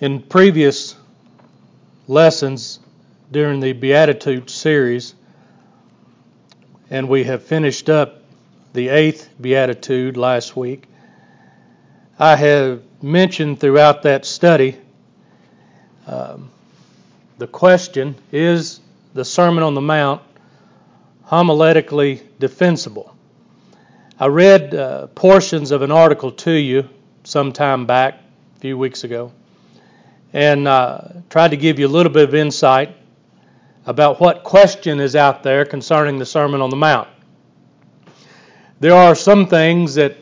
In previous lessons during the Beatitudes series, and we have finished up the 8th Beatitude last week, I have mentioned throughout that study the question, is the Sermon on the Mount homiletically defensible? I read portions of an article to you some time back, a few weeks ago, and tried to give you a little bit of insight about what question is out there concerning the Sermon on the Mount. There are some things that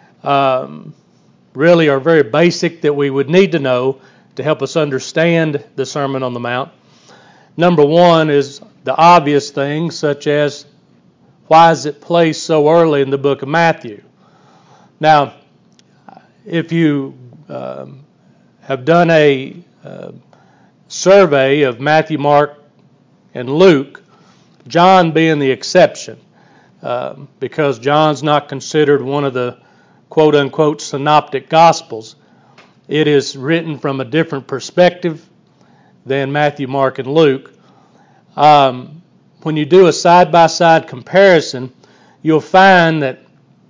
really are very basic that we would need to know to help us understand the Sermon on the Mount. Number one is the obvious things, such as why is it placed so early in the book of Matthew? Now, if you have done a survey of Matthew, Mark, and Luke, John being the exception, because John's not considered one of the quote-unquote synoptic gospels. It is written from a different perspective than Matthew, Mark, and Luke. When you do a side-by-side comparison, you'll find that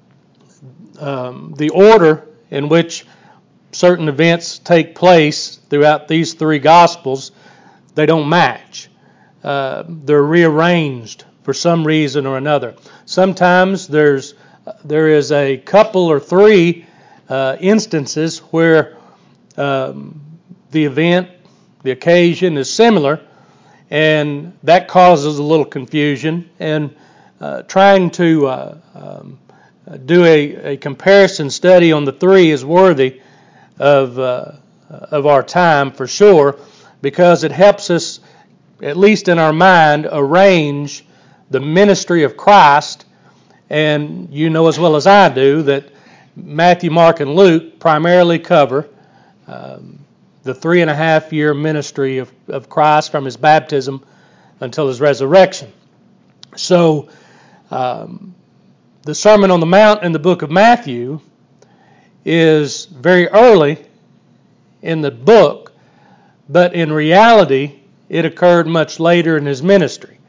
the order in which certain events take place throughout these three Gospels, they don't match. They're rearranged for some reason or another. Sometimes there is a couple or three instances where the event, the occasion is similar, and that causes a little confusion. And trying to do a comparison study on the three is worthy of our time for sure, because it helps us, at least in our mind, arrange the ministry of Christ. And you know as well as I do that Matthew, Mark, and Luke primarily cover the 3.5-year ministry of Christ from his baptism until his resurrection. So the Sermon on the Mount in the book of Matthew is very early in the book, but in reality it occurred much later in his ministry.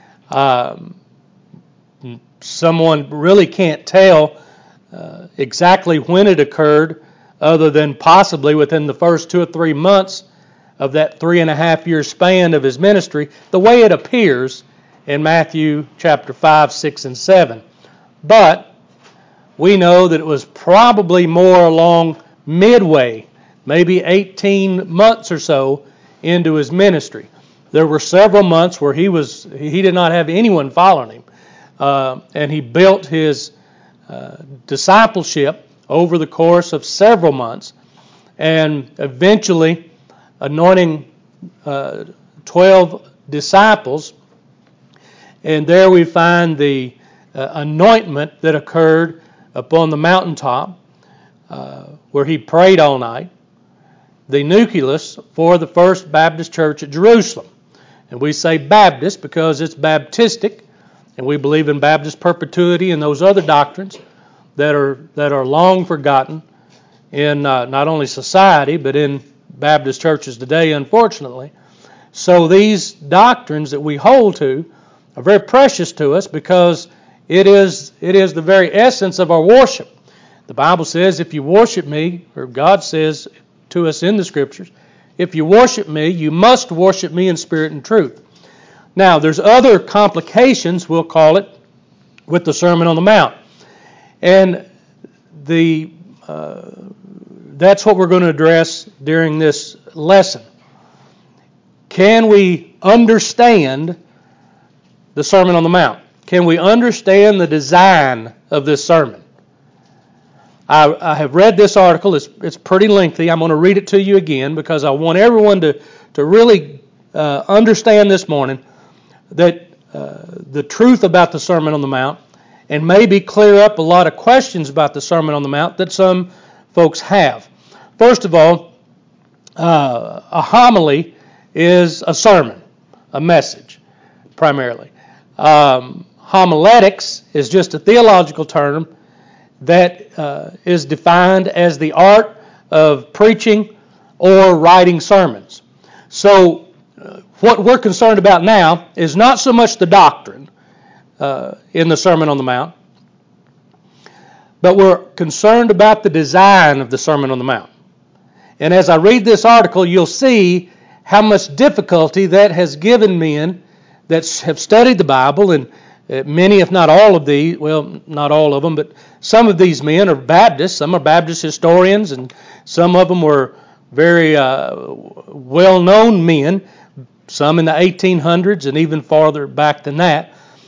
Someone really can't tell exactly when it occurred, other than possibly within the first 2 or 3 months of that 3.5-year span of his ministry, the way it appears in Matthew chapter 5, 6, and 7. But we know that it was probably more along midway, maybe 18 months or so into his ministry. There were several months where he did not have anyone following him, and he built his discipleship over the course of several months, and eventually anointing 12 disciples. And there we find the anointment that occurred upon the mountaintop, where he prayed all night, the nucleus for the First Baptist Church at Jerusalem. And we say Baptist because it's Baptistic, and we believe in Baptist perpetuity and those other doctrines that are long forgotten in not only society but in Baptist churches today, unfortunately. So these doctrines that we hold to are very precious to us, because it is the very essence of our worship. The Bible says, if you worship me, or God says to us in the Scriptures, if you worship me, you must worship me in spirit and truth. Now, there's other complications, we'll call it, with the Sermon on the Mount. And that's what we're going to address during this lesson. Can we understand the Sermon on the Mount? Can we understand the design of this sermon? I have read this article. It's pretty lengthy. I'm going to read it to you again because I want everyone to really understand this morning that the truth about the Sermon on the Mount, and maybe clear up a lot of questions about the Sermon on the Mount that some folks have. First of all, a homily is a sermon, a message, primarily. Homiletics is just a theological term that is defined as the art of preaching or writing sermons. So what we're concerned about now is not so much the doctrine in the Sermon on the Mount, but we're concerned about the design of the Sermon on the Mount. And as I read this article, you'll see how much difficulty that has given men that have studied the Bible, and many, if not all of these, well, not all of them, but some of these men are Baptists. Some are Baptist historians, and some of them were very well-known men, some in the 1800s and even farther back than that,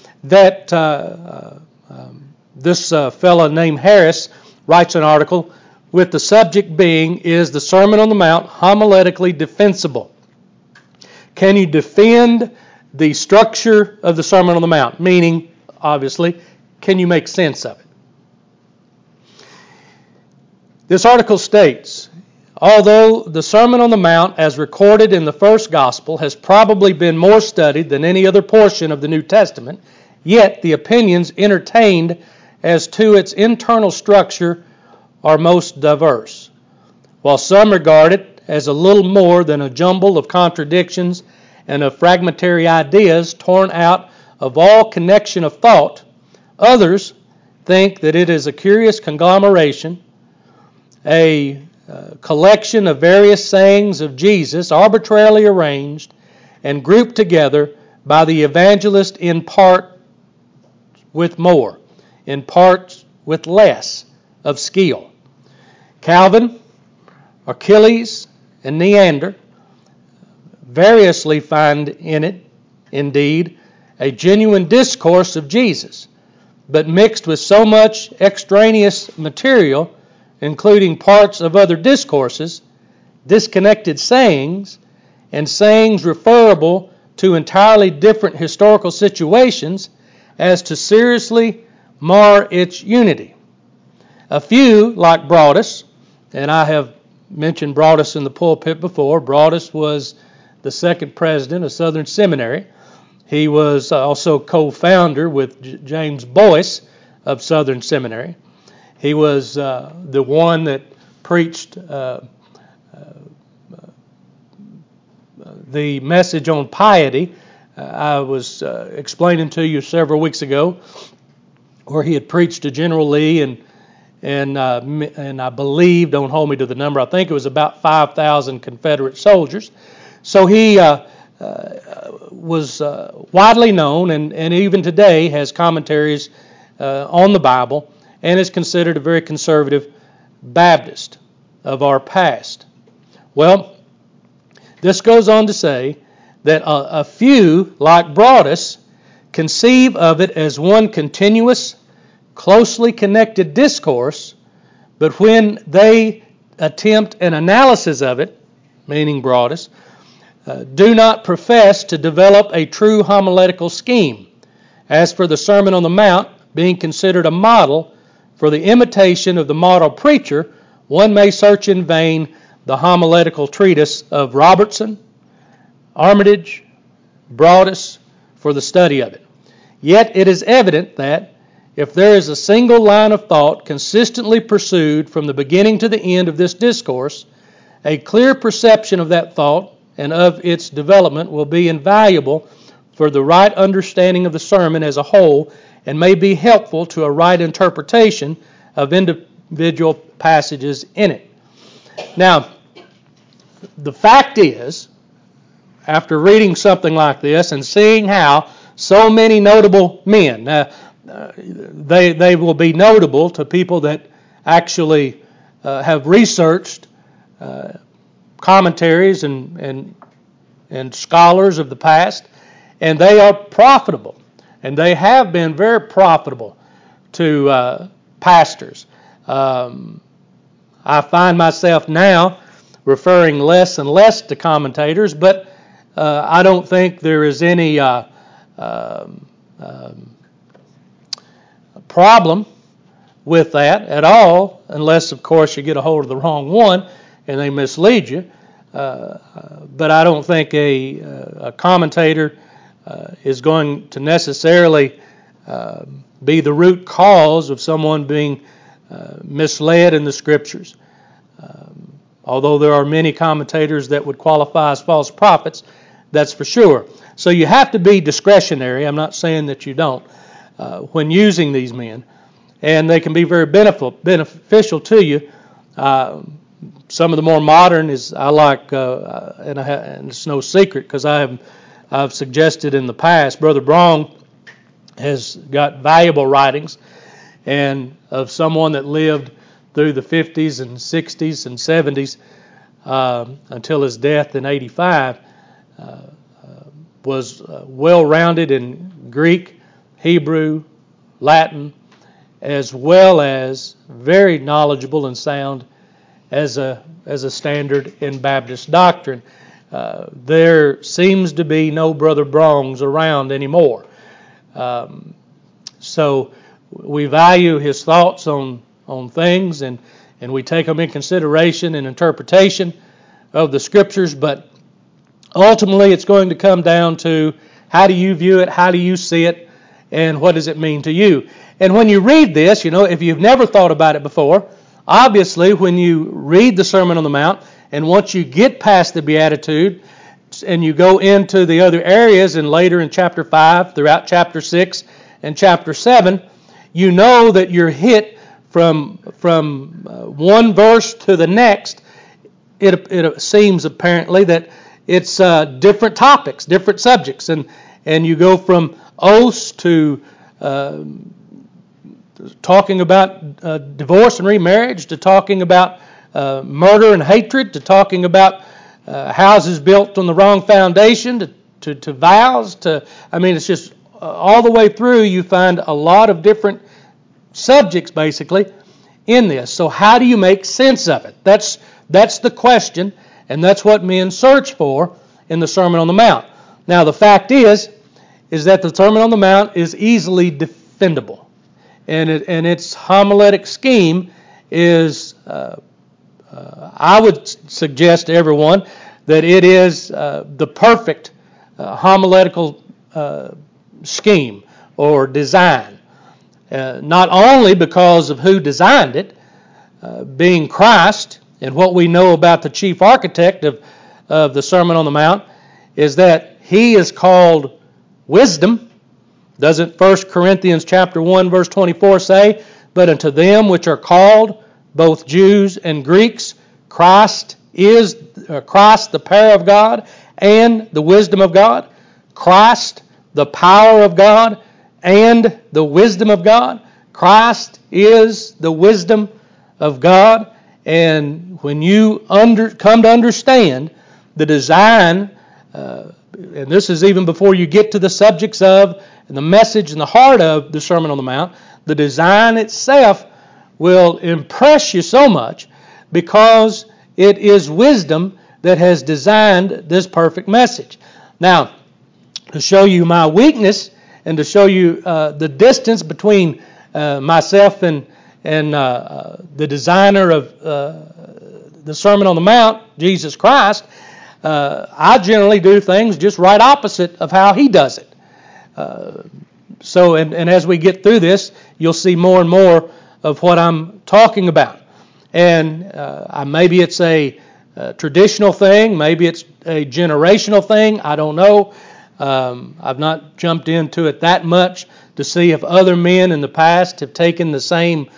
this fellow named Harris writes an article with the subject being, is the Sermon on the Mount homiletically defensible? Can you defend the structure of the Sermon on the Mount? Meaning, obviously, can you make sense of it? This article states, although the Sermon on the Mount, as recorded in the first Gospel, has probably been more studied than any other portion of the New Testament, yet the opinions entertained as to its internal structure are most diverse. While some regard it as a little more than a jumble of contradictions and of fragmentary ideas torn out of all connection of thought, others think that it is a curious conglomeration, a collection of various sayings of Jesus arbitrarily arranged and grouped together by the evangelist in part with more, in part with less of skill. Calvin, Achilles, and Neander variously find in it, indeed, a genuine discourse of Jesus, but mixed with so much extraneous material, including parts of other discourses, disconnected sayings, and sayings referable to entirely different historical situations, as to seriously mar its unity. A few, like Broadus, and I have mentioned Broadus in the pulpit before. Broadus was the second president of Southern Seminary. He was also co-founder with James Boyce of Southern Seminary. He was the one that preached the message on piety. I was explaining to you several weeks ago where he had preached to General Lee, and I believe, don't hold me to the number, I think it was about 5,000 Confederate soldiers. So he was widely known, and even today has commentaries on the Bible, and is considered a very conservative Baptist of our past. Well, this goes on to say that a few, like Broadus, conceive of it as one continuous, closely connected discourse, but when they attempt an analysis of it, meaning Broadus, do not profess to develop a true homiletical scheme. As for the Sermon on the Mount, being considered a model for the imitation of the model preacher, one may search in vain the homiletical treatise of Robertson, Armitage, Broadus for the study of it. Yet it is evident that if there is a single line of thought consistently pursued from the beginning to the end of this discourse, a clear perception of that thought and of its development will be invaluable for the right understanding of the sermon as a whole, and may be helpful to a right interpretation of individual passages in it. Now, the fact is, after reading something like this and seeing how so many notable men, they will be notable to people that actually have researched commentaries and scholars of the past, and they are profitable, and they have been very profitable to pastors. I find myself now referring less and less to commentators, but I don't think there is any problem with that at all, unless, of course, you get a hold of the wrong one and they mislead you. But I don't think a commentator is going to necessarily be the root cause of someone being misled in the Scriptures. although there are many commentators that would qualify as false prophets, that's for sure. So you have to be discretionary. I'm not saying that you don't when using these men, and they can be very beneficial to you. Some of the more modern is I like, and it's no secret because I've suggested in the past. Brother Brong has got valuable writings, and of someone that lived through the 50s and 60s and 70s until his death in 85, was well-rounded in Greek, Hebrew, Latin, as well as very knowledgeable and sound as a standard in Baptist doctrine. There seems to be no Brother Brongs around anymore. So we value his thoughts on things, and we take them in consideration and interpretation of the Scriptures, but ultimately it's going to come down to how do you view it, how do you see it, and what does it mean to you. And when you read this, if you've never thought about it before, obviously when you read the Sermon on the Mount, and once you get past the Beatitude, and you go into the other areas, and later in chapter 5, throughout chapter 6 and chapter 7, you know that you're hit from one verse to the next. It seems apparently that it's different topics, different subjects, and you go from oaths to talking about divorce and remarriage, to talking about murder and hatred, to talking about houses built on the wrong foundation, to vows, it's just all the way through you find a lot of different subjects basically in this. So how do you make sense of it? That's the question, and that's what men search for in the Sermon on the Mount. Now the fact is that the Sermon on the Mount is easily defendable. And its homiletic scheme is, I would suggest to everyone that it is the perfect homiletical scheme or design. Not only because of who designed it, being Christ, and what we know about the chief architect of the Sermon on the Mount is that he is called wisdom. Doesn't 1 Corinthians chapter 1 verse 24 say, "But unto them which are called, both Jews and Greeks, Christ the power of God and the wisdom of God." Christ the power of God and the wisdom of God. Christ is the wisdom of God. And when you come to understand the design, and this is even before you get to the subjects of and the message and the heart of the Sermon on the Mount, the design itself will impress you so much because it is wisdom that has designed this perfect message. Now, to show you my weakness and to show you the distance between myself and the designer of the Sermon on the Mount, Jesus Christ, I generally do things just right opposite of how he does it. So as we get through this, you'll see more and more of what I'm talking about. And maybe it's a traditional thing, maybe it's a generational thing, I don't know. I've not jumped into it that much to see if other men in the past have taken the same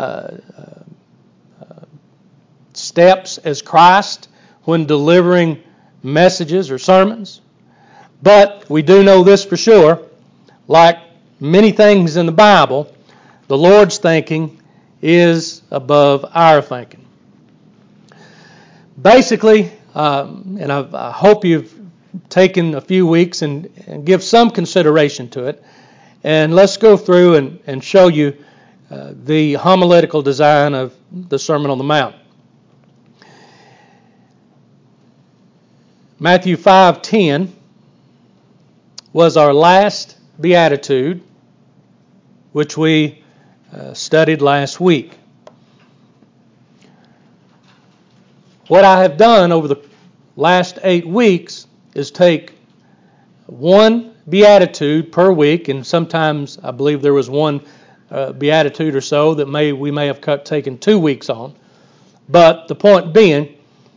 steps as Christ when delivering messages or sermons. But we do know this for sure, like many things in the Bible, the Lord's thinking is above our thinking. Basically, and I hope you've taken a few weeks and give some consideration to it, and let's go through and show you the homiletical design of the Sermon on the Mount. Matthew 5:10 was our last beatitude, which we studied last week. What I have done over the last 8 weeks is take one beatitude per week, and sometimes I believe there was one beatitude or so that we may have taken 2 weeks on. But the point being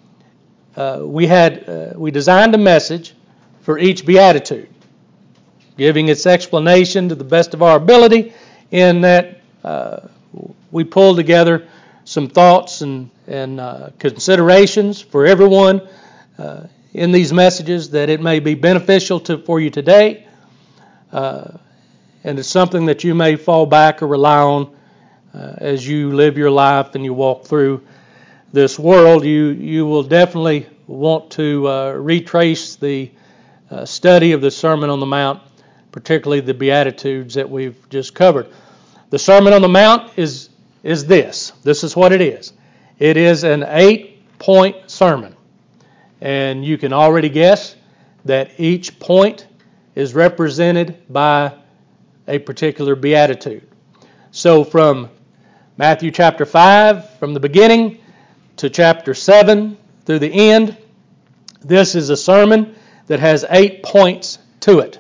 we designed a message for each beatitude, giving its explanation to the best of our ability, in that we pulled together some thoughts and considerations for everyone in these messages, that it may be beneficial for you today, and it's something that you may fall back or rely on as you live your life and you walk through this world. You will definitely want to retrace the study of the Sermon on the Mount, particularly the Beatitudes that we've just covered. The Sermon on the Mount is this. This is what it is. It is an 8-point sermon. And you can already guess that each point is represented by a particular beatitude. So from Matthew chapter 5, from the beginning, to chapter 7 through the end, this is a sermon that has 8 points to it.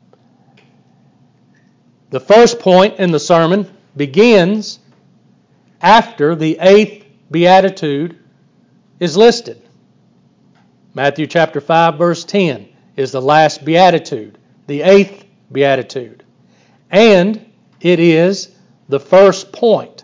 The first point in the sermon begins after the 8th beatitude is listed. Matthew chapter 5 verse 10 is the last beatitude, the 8th beatitude. And it is the first point.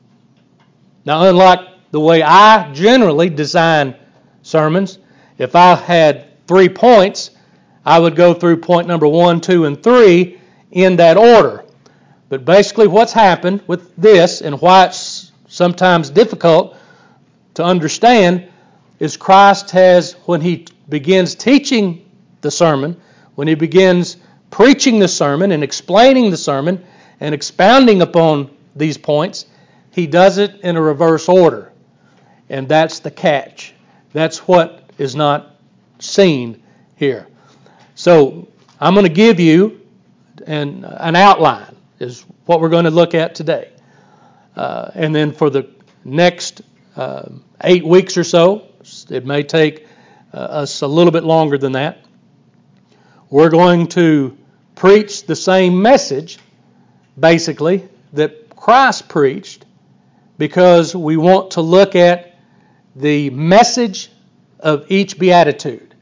Now, unlike the way I generally design sermons, if I had 3 points, I would go through point number 1, 2, and 3 in that order. But basically what's happened with this, and why it's sometimes difficult to understand, is Christ has, when He begins teaching the sermon, when He begins preaching the sermon and explaining the sermon and expounding upon these points, He does it in a reverse order. And that's the catch. That's what is not seen here. So I'm going to give you an outline, is what we're going to look at today. And then for the next 8 weeks or so, it may take us a little bit longer than that, we're going to preach the same message, basically, that Christ preached, because we want to look at the message of each beatitude.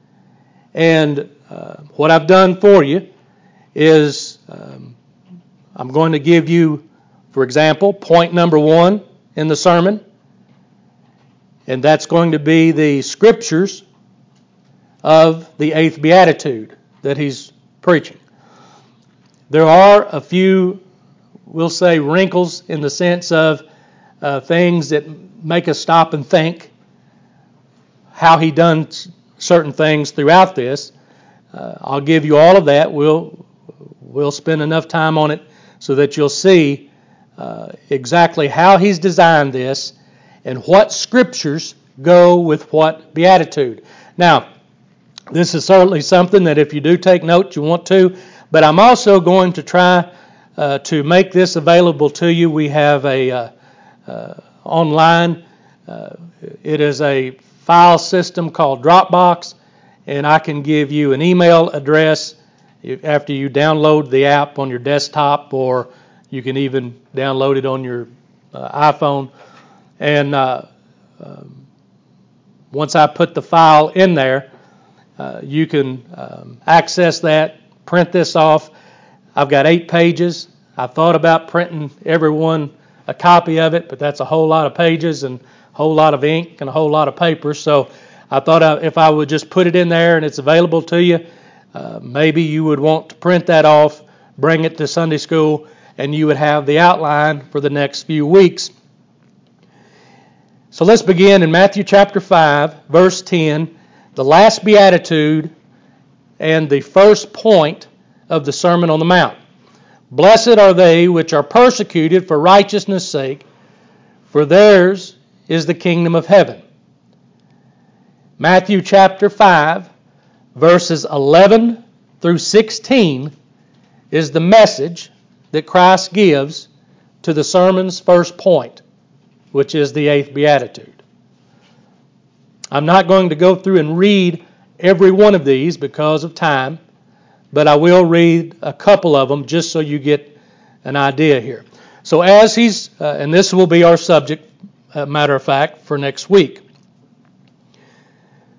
And what I've done for you is I'm going to give you, for example, point number 1 in the sermon, and that's going to be the scriptures of the 8th beatitude that he's preaching. There are a few, we'll say, wrinkles in the sense of things that make us stop and think how he done certain things throughout this. I'll give you all of that. We'll spend enough time on it so that you'll see exactly how he's designed this and what scriptures go with what beatitude. Now, this is certainly something that if you do take notes, you want to, but I'm also going to try to make this available to you. We have a online, it is a file system called Dropbox, and I can give you an email address after you download the app on your desktop, or you can even download it on your iPhone. And once I put the file in there, you can access that, print this off. I've got 8 pages. I thought about printing everyone a copy of it, but that's a whole lot of pages and a whole lot of ink and a whole lot of paper. So I thought if I would just put it in there and it's available to you, maybe you would want to print that off, bring it to Sunday school, and you would have the outline for the next few weeks. So let's begin in Matthew chapter 5, verse 10, the last beatitude and the first point of the Sermon on the Mount. Blessed are they which are persecuted for righteousness' sake, for theirs is the kingdom of heaven. Matthew chapter 5, verses 11 through 16 is the message that Christ gives to the sermon's first point, which is the 8th beatitude. I'm not going to go through and read every one of these because of time, but I will read a couple of them just so you get an idea here. So as he's, and this will be our subject, matter of fact, for next week.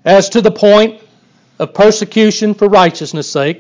As to the point of persecution for righteousness' sake,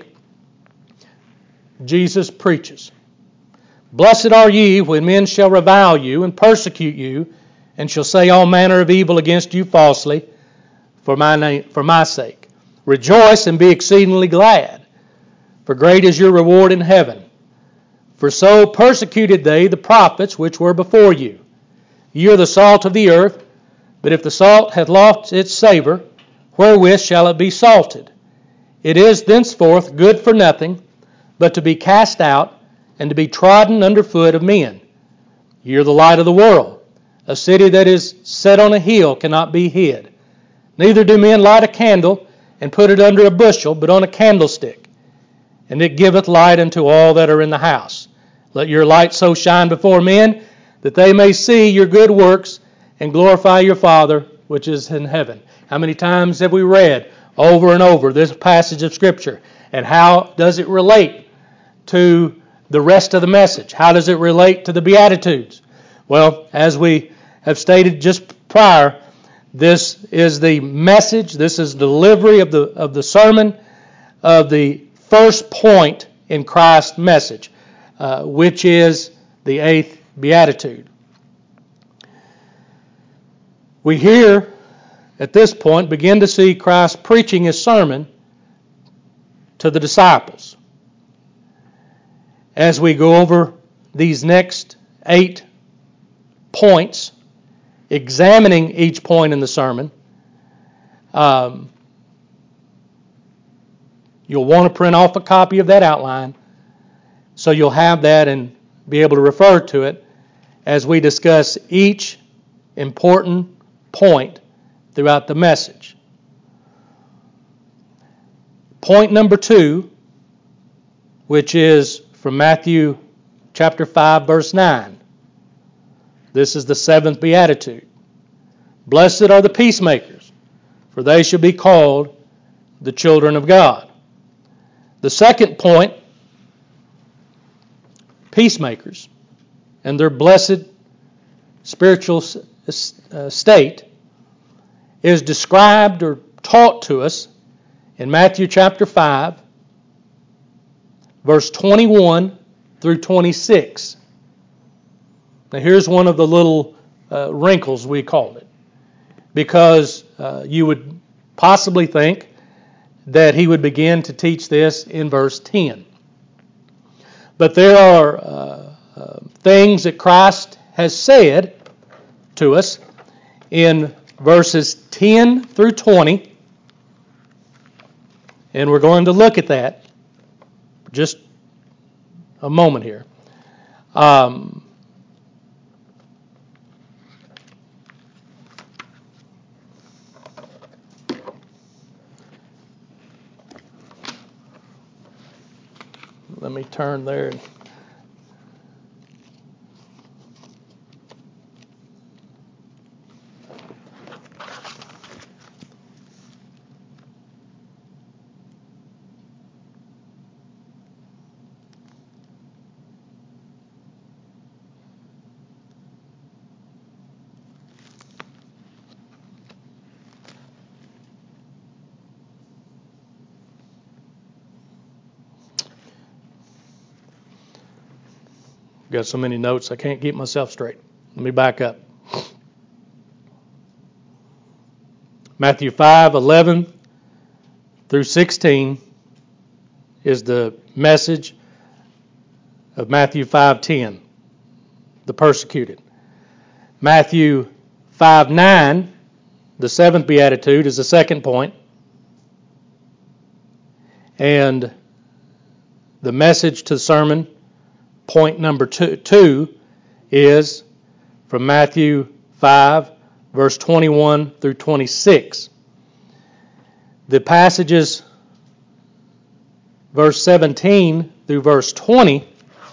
Jesus preaches, "Blessed are ye when men shall revile you and persecute you, and shall say all manner of evil against you falsely for my sake. Rejoice and be exceedingly glad, for great is your reward in heaven. For so persecuted they the prophets which were before you. Ye are the salt of the earth, but if the salt hath lost its savour, wherewith shall it be salted? It is thenceforth good for nothing, but to be cast out, and to be trodden under foot of men. Ye are the light of the world. A city that is set on a hill cannot be hid. Neither do men light a candle, and put it under a bushel, but on a candlestick, and it giveth light unto all that are in the house. Let your light so shine before men, that they may see your good works, and glorify your Father which is in heaven." How many times have we read over and over this passage of Scripture? And how does it relate to the rest of the message? How does it relate to the Beatitudes? Well, as we have stated just prior, this is the message, this is the delivery of the sermon of the first point in Christ's message, which is the 8th Beatitude. We here, at this point, begin to see Christ preaching his sermon to the disciples. As we go over these next 8 points, examining each point in the sermon, you'll want to print off a copy of that outline so you'll have that and be able to refer to it as we discuss each important point throughout the message. Point number 2, which is from Matthew chapter 5, verse 9. This is the 7th Beatitude. "Blessed are the peacemakers, for they shall be called the children of God." The second point, peacemakers and their blessed spiritual state, is described or taught to us in Matthew chapter 5, verse 21 through 26. Now here's one of the little wrinkles, we called it, because you would possibly think that he would begin to teach this in verse 10. But there are things that Christ has said to us in verses 10 through 20, and we're going to look at that just a moment here. Let me turn there. Got so many notes I can't keep myself straight. Let me back up. Matthew 5:11 through 16 is the message of Matthew 5:10, the persecuted. Matthew 5:9, the 7th Beatitude, is the second point. And the message to the sermon, point number 2, is from Matthew 5, verse 21 through 26. The passages, verse 17 through verse 20,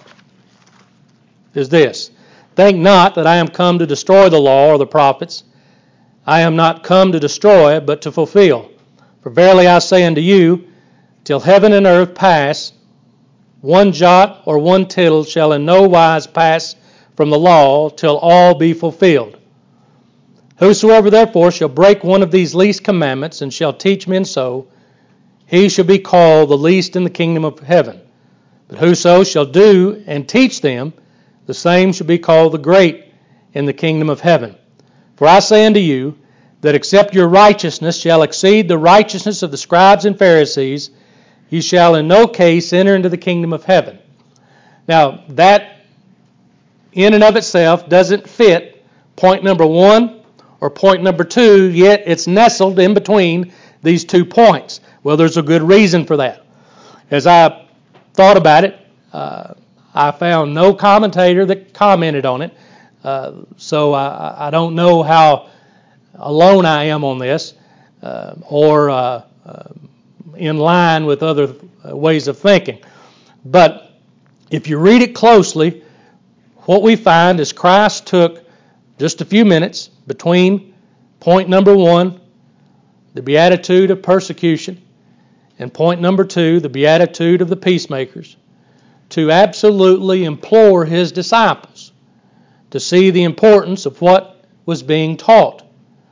is this: "Think not that I am come to destroy the law or the prophets. I am not come to destroy, but to fulfill. For verily I say unto you, till heaven and earth pass, one jot or one tittle shall in no wise pass from the law till all be fulfilled. Whosoever therefore shall break one of these least commandments and shall teach men so, he shall be called the least in the kingdom of heaven. But whoso shall do and teach them, the same shall be called the great in the kingdom of heaven. For I say unto you, that except your righteousness shall exceed the righteousness of the scribes and Pharisees, ye shall in no case enter into the kingdom of heaven. Now, that in and of itself doesn't fit point number 1 or point number 2, yet it's nestled in between these 2 points. Well, there's a good reason for that. As I thought about it, I found no commentator that commented on it, so I don't know how alone I am on this, or in line with other ways of thinking. But if you read it closely, what we find is Christ took just a few minutes between point number 1, the beatitude of persecution, and point number 2, the beatitude of the peacemakers, to absolutely implore his disciples to see the importance of what was being taught.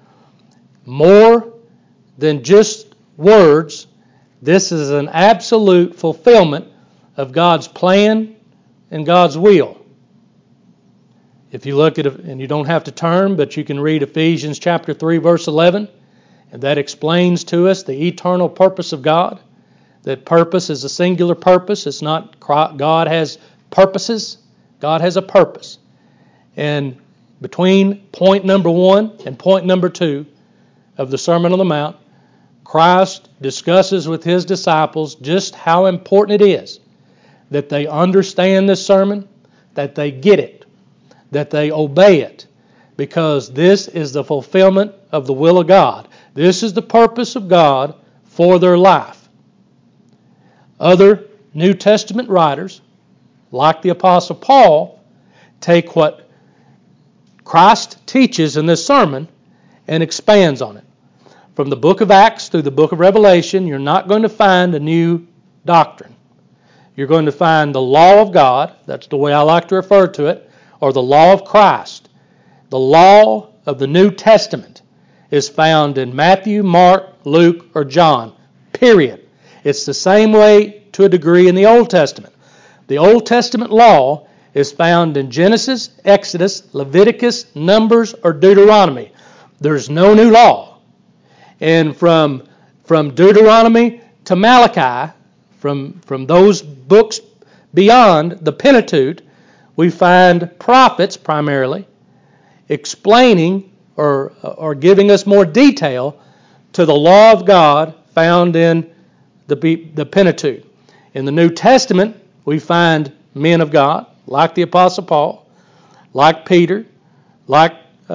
More than just words, this is an absolute fulfillment of God's plan and God's will. If you look at it, and you don't have to turn, but you can read Ephesians chapter 3, verse 11, and that explains to us the eternal purpose of God. That purpose is a singular purpose. It's not God has purposes. God has a purpose. And between point number 1 and point number 2 of the Sermon on the Mount, Christ discusses with his disciples just how important it is that they understand this sermon, that they get it, that they obey it, because this is the fulfillment of the will of God. This is the purpose of God for their life. Other New Testament writers, like the Apostle Paul, take what Christ teaches in this sermon and expands on it. From the book of Acts through the book of Revelation, you're not going to find a new doctrine. You're going to find the law of God, that's the way I like to refer to it, or the law of Christ. The law of the New Testament is found in Matthew, Mark, Luke, or John, period. It's the same way to a degree in the Old Testament. The Old Testament law is found in Genesis, Exodus, Leviticus, Numbers, or Deuteronomy. There's no new law. And from Deuteronomy to Malachi, from those books beyond the Pentateuch, we find prophets primarily explaining or giving us more detail to the law of God found in the Pentateuch. In the New Testament, we find men of God, like the Apostle Paul, like Peter, like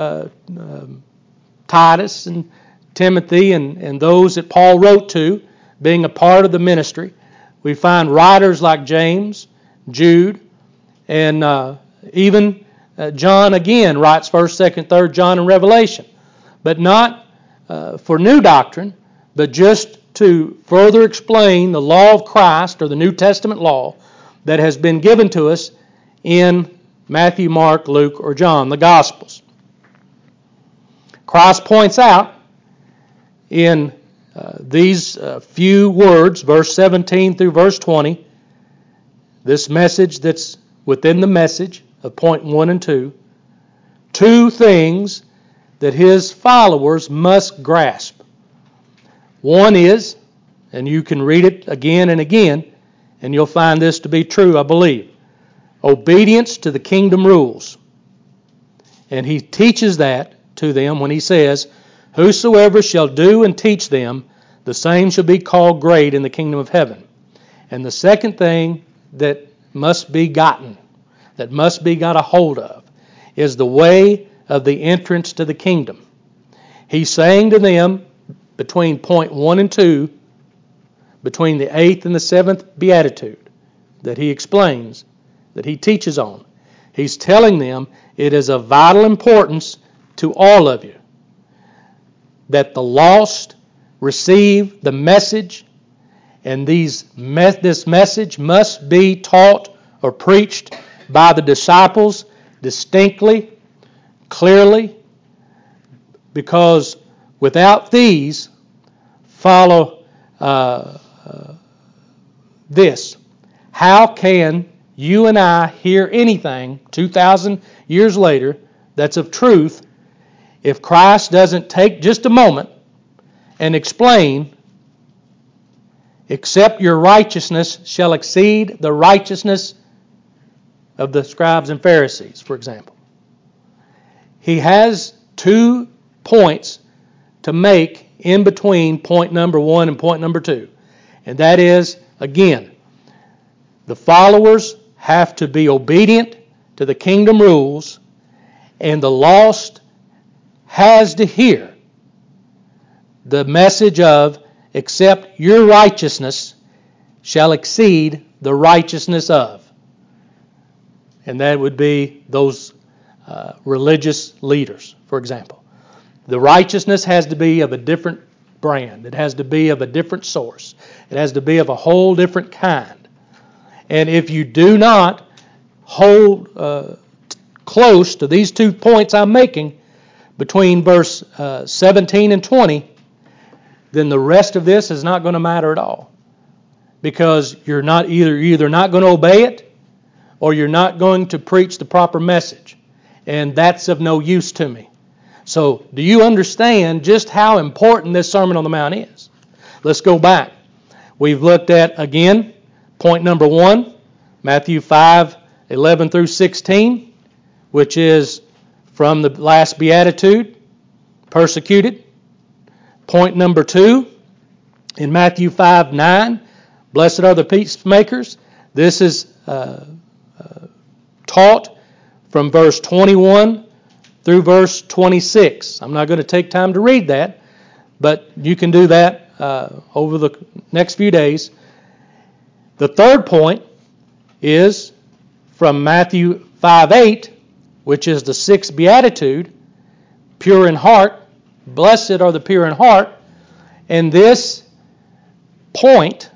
Titus and Timothy and those that Paul wrote to, being a part of the ministry. We find writers like James, Jude, and even John again writes 1st, 2nd, 3rd John and Revelation. But not for new doctrine, but just to further explain the law of Christ, or the New Testament law, that has been given to us in Matthew, Mark, Luke, or John, the Gospels. Christ points out in these few words, verse 17 through verse 20, this message that's within the message of point 1 and 2, 2 things that his followers must grasp. One is, and you can read it again and again, and you'll find this to be true, I believe, obedience to the kingdom rules. And he teaches that to them when he says, whosoever shall do and teach them, the same shall be called great in the kingdom of heaven. And the second thing that must be gotten, that must be got a hold of, is the way of the entrance to the kingdom. He's saying to them, between point 1 and 2, between the 8th and the 7th beatitude that he explains, that he teaches on, he's telling them it is of vital importance to all of you that the lost receive the message, and this message must be taught or preached by the disciples distinctly, clearly, because without these follow this. How can you and I hear anything 2,000 years later that's of truth if Christ doesn't take just a moment and explain, except your righteousness shall exceed the righteousness of the scribes and Pharisees, for example. He has 2 points to make in between point number 1 and point number 2. And that is, again, the followers have to be obedient to the kingdom rules, and the lost has to hear the message of, except your righteousness shall exceed the righteousness of. And that would be those religious leaders, for example. The righteousness has to be of a different brand. It has to be of a different source. It has to be of a whole different kind. And if you do not hold close to these 2 points I'm making between verse 17 and 20, then the rest of this is not going to matter at all. Because you're either not going to obey it, or you're not going to preach the proper message. And that's of no use to me. So, do you understand just how important this Sermon on the Mount is? Let's go back. We've looked at, again, point number 1, Matthew 5:11 through 16, which is from the last beatitude, persecuted. Point number 2, in Matthew 5:9, blessed are the peacemakers. This is taught from verse 21 through verse 26. I'm not going to take time to read that, but you can do that over the next few days. The third point is from Matthew 5:8, which is the 6th beatitude, pure in heart. Blessed are the pure in heart. And this point,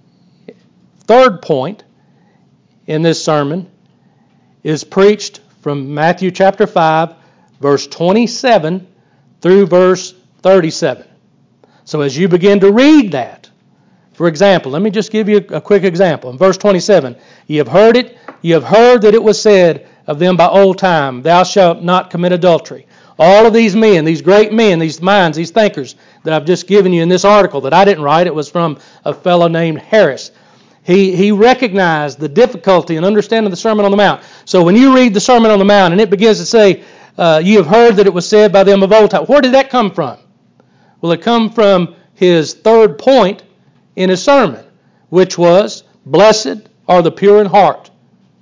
third point in this sermon, is preached from Matthew chapter 5, verse 27 through verse 37. So as you begin to read that, for example, let me just give you a quick example. In verse 27, ye have heard that it was said of them by old time, thou shalt not commit adultery. All of these men, these great men, these minds, these thinkers that I've just given you in this article that I didn't write, it was from a fellow named Harris. He recognized the difficulty in understanding the Sermon on the Mount. So when you read the Sermon on the Mount and it begins to say, ye have heard that it was said by them of old time, where did that come from? Well, it come from his third point in his sermon, which was, blessed are the pure in heart.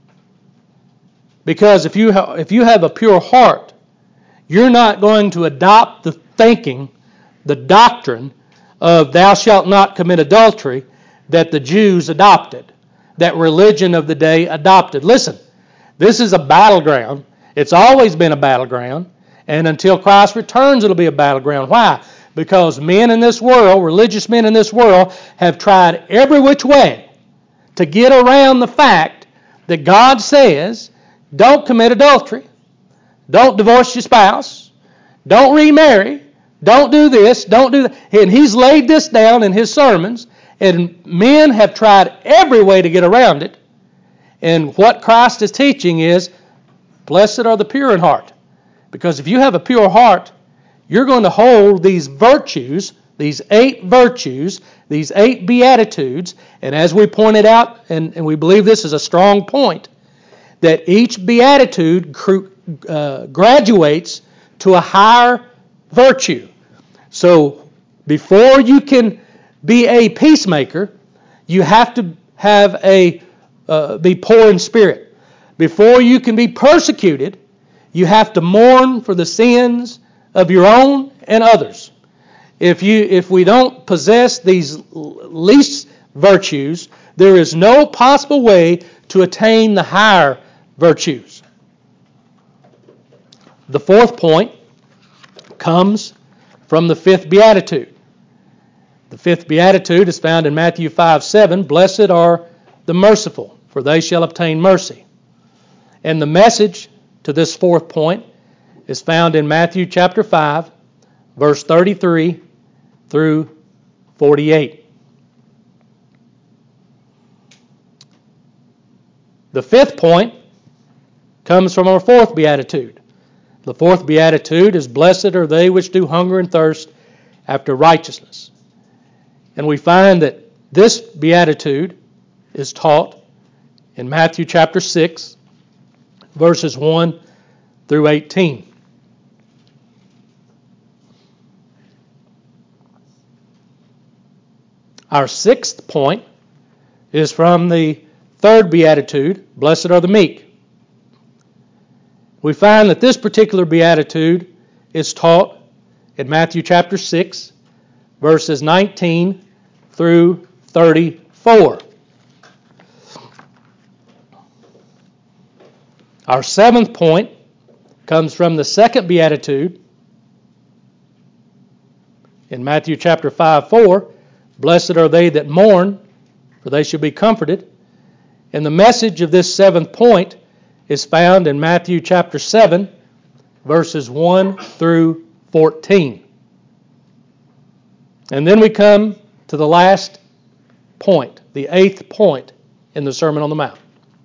Because if you have a pure heart, you're not going to adopt the thinking, the doctrine of thou shalt not commit adultery that the Jews adopted, that religion of the day adopted. Listen, this is a battleground. It's always been a battleground, and until Christ returns, it'll be a battleground. Why? Because men in this world, religious men in this world, have tried every which way to get around the fact that God says, don't commit adultery, don't divorce your spouse, don't remarry, don't do this, don't do that. And he's laid this down in his sermons, and men have tried every way to get around it. And what Christ is teaching is, blessed are the pure in heart. Because if you have a pure heart, you're going to hold these virtues, these 8 virtues, these 8 beatitudes, and as we pointed out, and we believe this is a strong point, that each beatitude graduates to a higher virtue. So before you can be a peacemaker, you have to have be poor in spirit. Before you can be persecuted, you have to mourn for the sins of your own and others. If we don't possess these least virtues, there is no possible way to attain the higher virtues. The fourth point comes from the 5th beatitude. The 5th beatitude is found in Matthew 5:7. Blessed are the merciful, for they shall obtain mercy. And the message to this 4th point is found in Matthew chapter 5, verse 33 through 48. The fifth point comes from our fourth beatitude. The fourth beatitude is, "Blessed are they which do hunger and thirst after righteousness." And we find that this beatitude is taught in Matthew chapter 6, verses 1 through 18. Our sixth point is from the third beatitude, "Blessed are the meek." We find that this particular beatitude is taught in Matthew chapter 6, verses 19 through 34. Our seventh point comes from the second beatitude in Matthew chapter 5:4. "Blessed are they that mourn, for they shall be comforted." And the message of this seventh point is found in Matthew chapter 7, verses 1 through 14. And then we come to the last point, the eighth point in the Sermon on the Mount.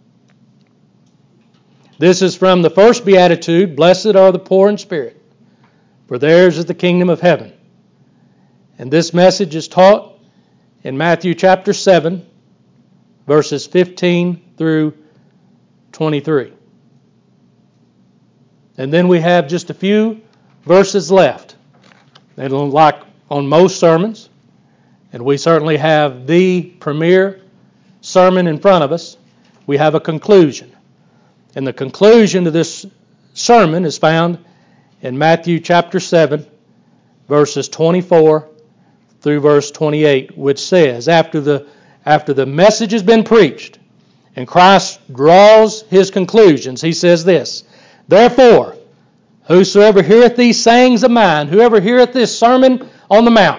This is from the first beatitude, "Blessed are the poor in spirit, for theirs is the kingdom of heaven." And this message is taught in Matthew chapter 7, verses 15 through 23. And then we have just a few verses left. They don't like on most sermons, and we certainly have the premier sermon in front of us. We have a conclusion. And the conclusion to this sermon is found in Matthew chapter 7, verses 24 through verse 28, which says, after the message has been preached and Christ draws his conclusions, he says this, "Therefore, whosoever heareth these sayings of mine," whoever heareth this Sermon on the Mount,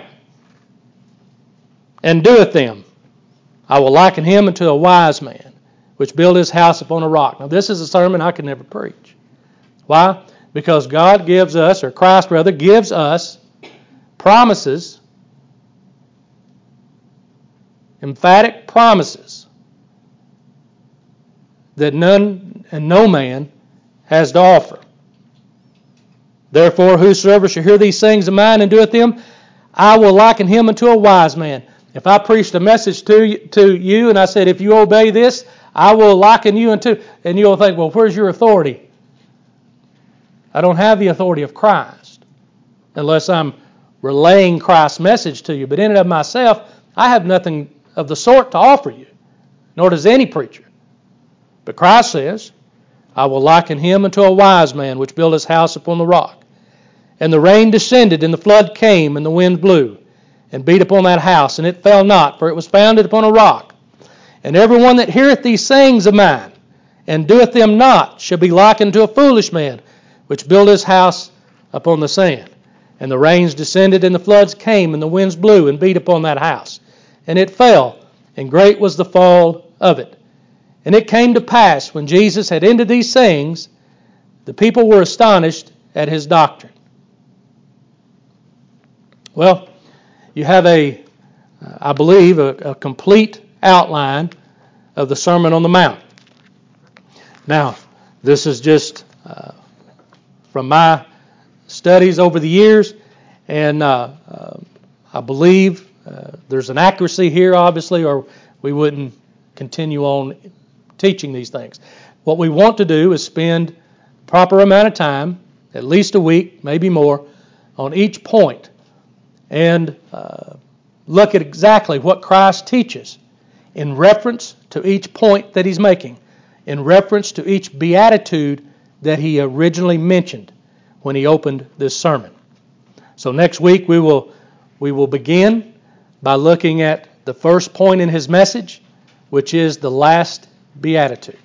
"and doeth them, I will liken him unto a wise man, which built his house upon a rock." Now, this is a sermon I could never preach. Why? Because God gives us, or Christ rather, gives us promises, emphatic promises, that none and no man has to offer. "Therefore, whosoever shall hear these things of mine and doeth them, I will liken him unto a wise man." If I preached a message to you and I said, if you obey this, I will liken you unto, and you'll think, well, where's your authority? I don't have the authority of Christ unless I'm relaying Christ's message to you. But in and of myself, I have nothing of the sort to offer you, nor does any preacher. But Christ says, "I will liken him unto a wise man, which built his house upon the rock. And the rain descended, and the flood came, and the wind blew, and beat upon that house, and it fell not, for it was founded upon a rock. And every one that heareth these sayings of mine, and doeth them not, shall be likened to a foolish man, which built his house upon the sand. And the rains descended, and the floods came, and the winds blew, and beat upon that house. And it fell, and great was the fall of it. And it came to pass, when Jesus had ended these sayings, the people were astonished at his doctrine." Well, you have I believe, a complete outline of the Sermon on the Mount. Now, this is just from my studies over the years, and I believe there's an accuracy here, obviously, or we wouldn't continue on teaching these things. What we want to do is spend a proper amount of time, at least a week, maybe more, on each point, and look at exactly what Christ teaches in reference to each point that he's making, in reference to each beatitude that he originally mentioned when he opened this sermon. So next week we will begin by looking at the first point in his message, which is the last beatitude.